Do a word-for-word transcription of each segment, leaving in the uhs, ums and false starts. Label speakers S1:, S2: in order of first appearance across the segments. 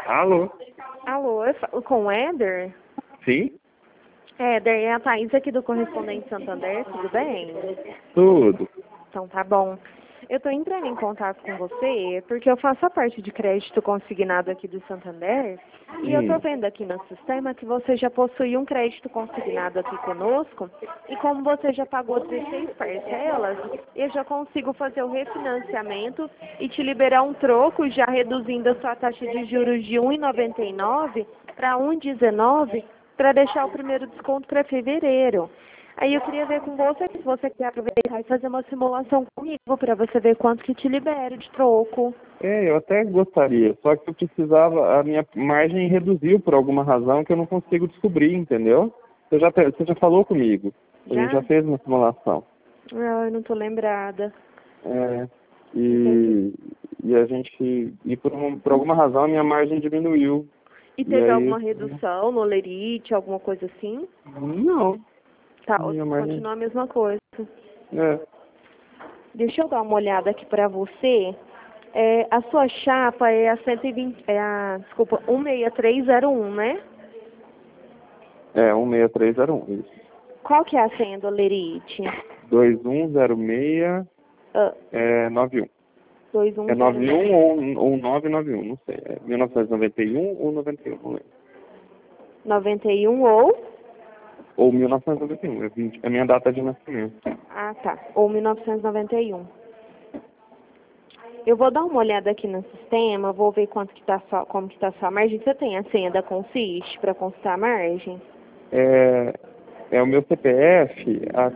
S1: Alô?
S2: Alô, eu falo com o Éder?
S1: Sim?
S2: Éder, é a Thaís aqui do Correspondente Santander, tudo bem?
S1: Tudo.
S2: Então tá bom. Eu estou entrando em contato com você porque eu faço a parte de crédito consignado aqui do Santander e eu estou
S1: Hum.
S2: vendo aqui no sistema que você já possui um crédito consignado aqui conosco e como você já pagou dezesseis parcelas, eu já consigo fazer o refinanciamento e te liberar um troco já reduzindo a sua taxa de juros de um vírgula noventa e nove para um vírgula dezenove para deixar o primeiro desconto para fevereiro. Aí eu queria ver com você se você quer aproveitar e fazer uma simulação comigo para você ver quanto que te libera de troco.
S1: É, eu até gostaria, só que eu precisava, a minha margem reduziu por alguma razão que eu não consigo descobrir, entendeu? Você já, te- você já falou comigo, a gente já
S2: Já?
S1: fez uma simulação.
S2: Ah, eu não tô lembrada.
S1: É,
S2: Entendi.
S1: e, e a gente, e por, um- por alguma razão a minha margem diminuiu.
S2: E
S1: E
S2: teve
S1: aí,
S2: alguma redução no lerite, alguma coisa assim?
S1: não,
S2: Tá, ou
S1: minha margem,
S2: continua a mesma coisa.
S1: é,
S2: Deixa eu dar uma olhada aqui pra você. É, a sua chapa é a cento e vinte, é a, desculpa, um seis três zero um, né?
S1: é um seis três zero um, isso.
S2: Qual que é a senha do lerite?
S1: dois um zero seis
S2: Ah,
S1: é, nove um. É nove
S2: dois um zero.
S1: um ou, ou nove nove um, não sei. É mil novecentos e noventa e um ou noventa e um, não lembro.
S2: noventa e um ou?
S1: Ou mil novecentos e noventa e um, é, vinte, é a minha data de nascimento.
S2: Ah, tá. Ou mil novecentos e noventa e um. Eu vou dar uma olhada aqui no sistema, vou ver quanto que tá só, como que tá sua margem. Você tem a senha da Consiste para consultar a margem?
S1: É, é o meu C P F, a,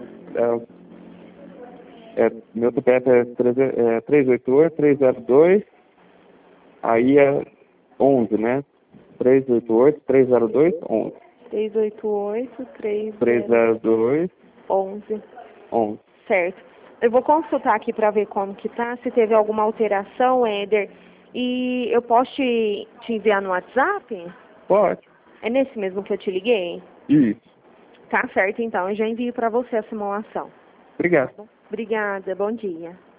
S1: é, é, meu C P F é, três é três oito oito, três zero dois, aí é onze, né? três oito oito, três zero dois, onze.
S2: três oito oito, três zero
S1: três zero dois,
S2: onze.
S1: onze.
S2: Certo. Eu vou consultar aqui para ver como que tá, se teve alguma alteração, Éder. E eu posso te, te enviar no WhatsApp?
S1: Pode.
S2: É nesse mesmo que eu te liguei?
S1: Isso.
S2: Tá certo, então. Eu já envio para você a simulação.
S1: Obrigado.
S2: Obrigada, bom dia.